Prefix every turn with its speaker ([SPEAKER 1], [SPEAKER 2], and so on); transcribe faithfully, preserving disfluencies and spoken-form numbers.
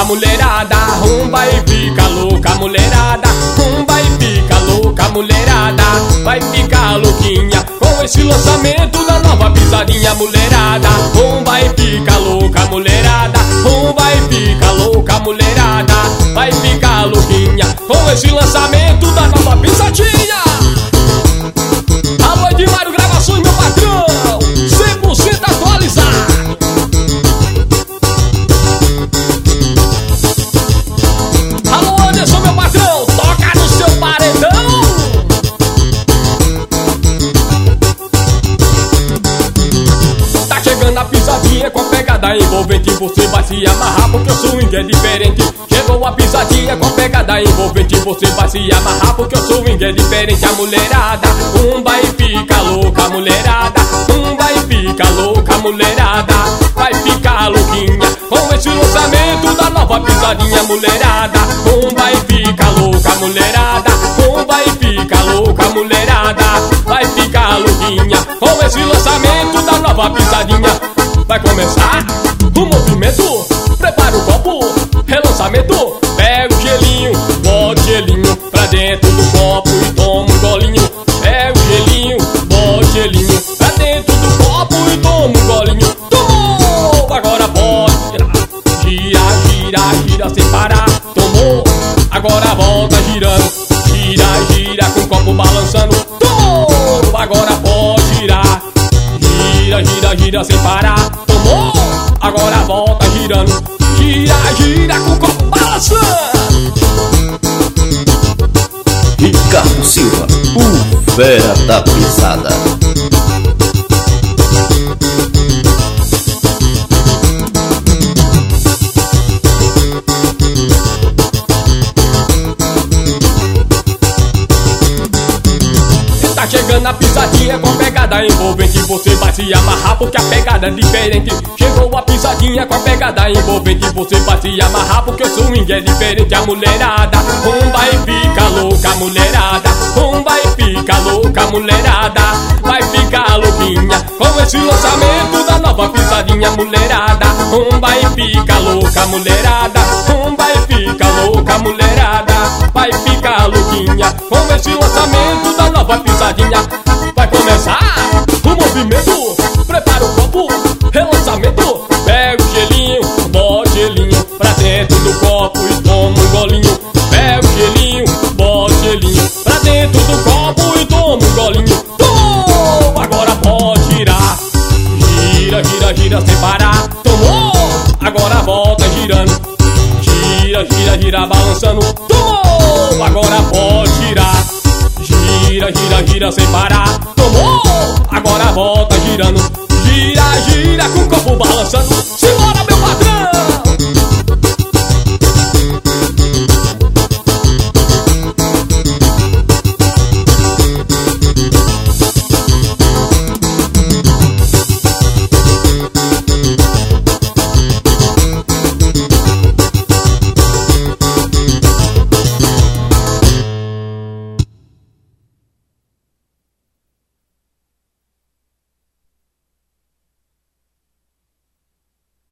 [SPEAKER 1] mulherada, rumba e fica louca, mulherada, rumba e fica louca, mulherada, vai ficar louquinha com esse lançamento da nova pisadinha, mulherada, rumba e fica louca, mulherada, rumba e fica louca, mulherada, vai ficar louquinha com esse lançamento da nova pisadinha. Alô Edmário Gravações, meu patrão, cem por cento atualizado. Alô Anderson, meu patrão, toca no seu paredão. Tá chegando a pisadinha com a pegada envolvente, você vai se amarrar porque o swing é diferente. Chegou a pisadinha com a pegada envolvente, você vai se amarrar porque o swing é diferente. A mulherada, rumba e fica louca, mulherada, rumba e fica louca, mulherada, vai ficar louquinha com esse lançamento da nova pisadinha, mulherada, rumba e fica louca, mulherada, rumba e fica louca, mulherada, vai ficar louquinha com esse lançamento da nova pisadinha. Vai começar o movimento, prepara o copo, relançamento, pega o gelinho, bota o gelinho pra dentro do copo e toma um golinho. Pega o gelinho, bota o gelinho pra dentro do copo e toma um golinho. Tomou, agora pode girar, gira, gira, gira sem parar. Tomou, agora volta girando, gira, gira com o copo balançando. Tomou, agora pode girar, gira, gira, gira sem parar. Tomou, agora volta girando, gira, gira com o copo balançando.
[SPEAKER 2] Ricardo Silva, o fera da pisada.
[SPEAKER 1] Tá chegando a pisadinha com a pegada envolvente, você vai se amarrar porque a pegada é diferente. Chegou a pisadinha com a pegada envolvente, você vai se amarrar porque o swing é diferente. A mulherada, rumba e fica louca, mulherada, rumba e fica louca, mulherada, vai ficar louquinha com esse lançamento da nova pisadinha, mulherada, rumba e fica louca, mulherada, rumba e fica louca, mulherada, vai ficar louquinha com esse lançamento da nova pisadinha. Vai começar o movimento, prepara o copo, relançamento, pega o gelinho, bota o gelinho pra dentro do copo e toma um golinho. Pega o gelinho, bota o gelinho pra dentro do copo e toma um golinho. Tomou, agora pode girar, gira, gira, gira sem parar. Tomou, agora volta girando, gira, gira, gira balançando. Tomou, agora pode girar, gira, gira, gira sem parar. Tomou,